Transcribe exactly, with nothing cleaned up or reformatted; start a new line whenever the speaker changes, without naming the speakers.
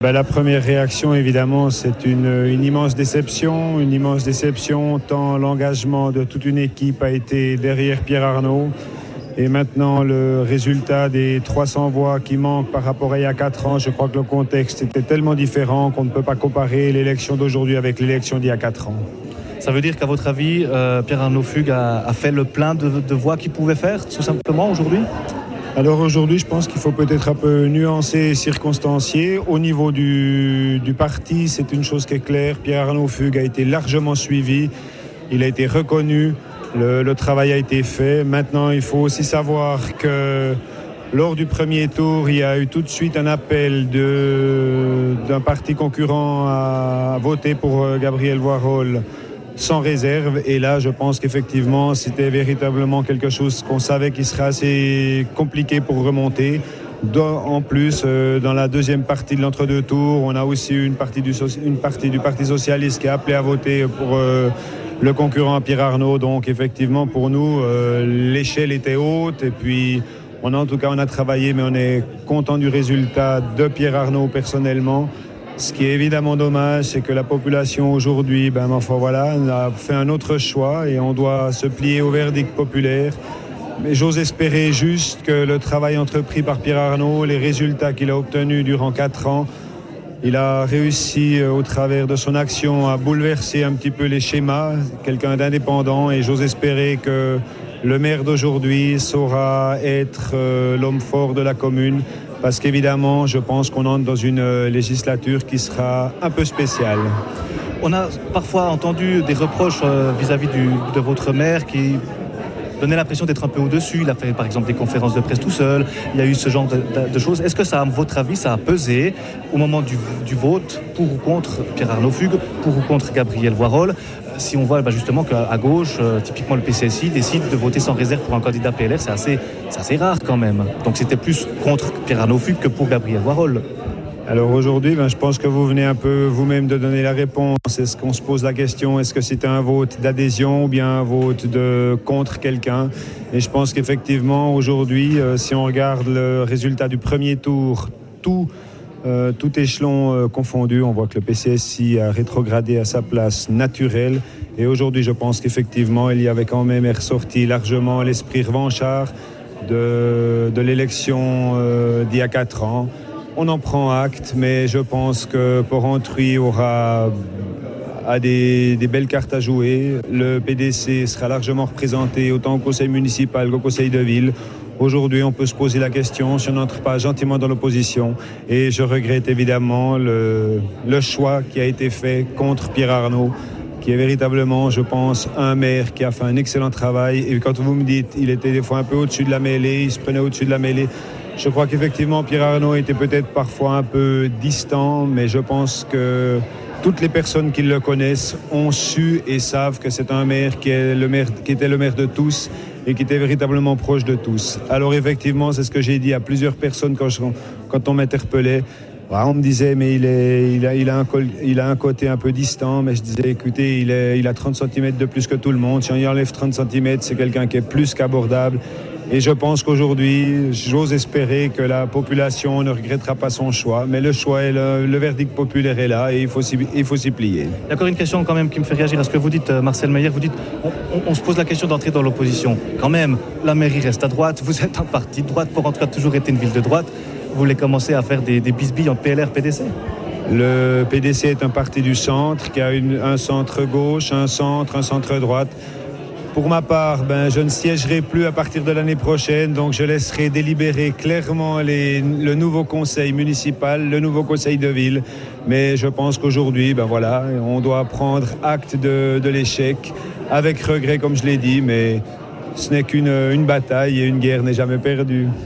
Ben, la première réaction, évidemment, c'est une, une immense déception. Une immense déception, tant l'engagement de toute une équipe a été derrière Pierre Arnaud. Et maintenant, le résultat des trois cents voix qui manquent par rapport à il y a quatre ans, je crois que le contexte était tellement différent qu'on ne peut pas comparer l'élection d'aujourd'hui avec l'élection d'il y a quatre ans.
Ça veut dire qu'à votre avis, euh, Pierre Arnaud Fug a, a fait le plein de, de voix qu'il pouvait faire, tout simplement, aujourd'hui ?
Alors aujourd'hui, je pense qu'il faut peut-être un peu nuancer et circonstancier. Au niveau du, du parti, c'est une chose qui est claire. Pierre Arnaud Fug a été largement suivi. Il a été reconnu. Le, le travail a été fait. Maintenant, il faut aussi savoir que lors du premier tour, il y a eu tout de suite un appel de, d'un parti concurrent à, à voter pour Gabriel Voirol sans réserve. Et là, je pense qu'effectivement, c'était véritablement quelque chose qu'on savait qui serait assez compliqué pour remonter. En plus, euh, dans la deuxième partie de l'entre-deux tours, on a aussi une partie du, une partie du Parti socialiste qui a appelé à voter pour euh, le concurrent Pierre Arnaud. Donc, effectivement, pour nous, euh, l'échelle était haute. Et puis, on a, en tout cas, on a travaillé, mais on est content du résultat de Pierre Arnaud personnellement. Ce qui est évidemment dommage, c'est que la population aujourd'hui, ben, enfin voilà, a fait un autre choix et on doit se plier au verdict populaire. Mais j'ose espérer juste que le travail entrepris par Pierre Arnaud, les résultats qu'il a obtenus durant quatre ans, il a réussi euh, au travers de son action à bouleverser un petit peu les schémas, quelqu'un d'indépendant, et j'ose espérer que le maire d'aujourd'hui saura être euh, l'homme fort de la commune. Parce qu'évidemment, je pense qu'on entre dans une législature qui sera un peu spéciale.
On a parfois entendu des reproches vis-à-vis du, de votre maire qui donnait l'impression d'être un peu au-dessus. Il a fait par exemple des conférences de presse tout seul. Il y a eu ce genre de, de, de choses. Est-ce que ça, à votre avis, ça a pesé au moment du, du vote pour ou contre Pierre Arnaud Fug, pour ou contre Gabriel Voirol ? Si on voit bah, justement qu'à gauche, euh, typiquement le P C S I décide de voter sans réserve pour un candidat P L R, c'est assez, c'est assez rare quand même. Donc c'était plus contre Pierre Arnaud Fug que pour Gabriel Voirol.
Alors aujourd'hui, ben, je pense que vous venez un peu vous-même de donner la réponse. Est-ce qu'on se pose la question, est-ce que c'est un vote d'adhésion ou bien un vote de contre quelqu'un ? Et je pense qu'effectivement, aujourd'hui, euh, si on regarde le résultat du premier tour, tout... Euh, tout échelon euh, confondu, on voit que le P C S I a rétrogradé à sa place naturelle. Et aujourd'hui, je pense qu'effectivement, il y avait quand même ressorti largement l'esprit revanchard de, de l'élection euh, d'il y a quatre ans. On en prend acte, mais je pense que Porrentruy aura a des, des belles cartes à jouer. Le P D C sera largement représenté autant au conseil municipal qu'au conseil de ville. Aujourd'hui, on peut se poser la question si on n'entre pas gentiment dans l'opposition. Et je regrette évidemment le, le choix qui a été fait contre Pierre Arnaud, qui est véritablement, je pense, un maire qui a fait un excellent travail. Et quand vous me dites qu'il était des fois un peu au-dessus de la mêlée, il se prenait au-dessus de la mêlée, je crois qu'effectivement, Pierre Arnaud était peut-être parfois un peu distant, mais je pense que toutes les personnes qui le connaissent ont su et savent que c'est un maire qui, est le maire, qui était le maire de tous et qui était véritablement proche de tous. Alors effectivement, c'est ce que j'ai dit à plusieurs personnes quand, je, quand on m'interpellait. On me disait, mais il, est, il, a, il, a un col, il a un côté un peu distant, mais je disais, écoutez, il, est, il a trente centimètres de plus que tout le monde. Si on y enlève trente centimètres, c'est quelqu'un qui est plus qu'abordable. Et je pense qu'aujourd'hui, j'ose espérer que la population ne regrettera pas son choix. Mais le choix, est le, le verdict populaire est là et il faut, s'y, il faut s'y plier.
Il y a encore une question quand même qui me fait réagir à ce que vous dites, Marcel Meyer. Vous dites, on, on, on se pose la question d'entrer dans l'opposition. Quand même, la mairie reste à droite. Vous êtes un parti de droite. Porrentruy a toujours été une ville de droite. Vous voulez commencer à faire des, des bisbilles entre P L R et P D C ?
Le P D C est un parti du centre qui a une, un centre gauche, un centre, un centre droite. Pour ma part, ben, je ne siégerai plus à partir de l'année prochaine, donc je laisserai délibérer clairement les, le nouveau conseil municipal, le nouveau conseil de ville. Mais je pense qu'aujourd'hui, ben voilà, on doit prendre acte de, de l'échec, avec regret comme je l'ai dit, mais ce n'est qu'une une bataille et une guerre n'est jamais perdue.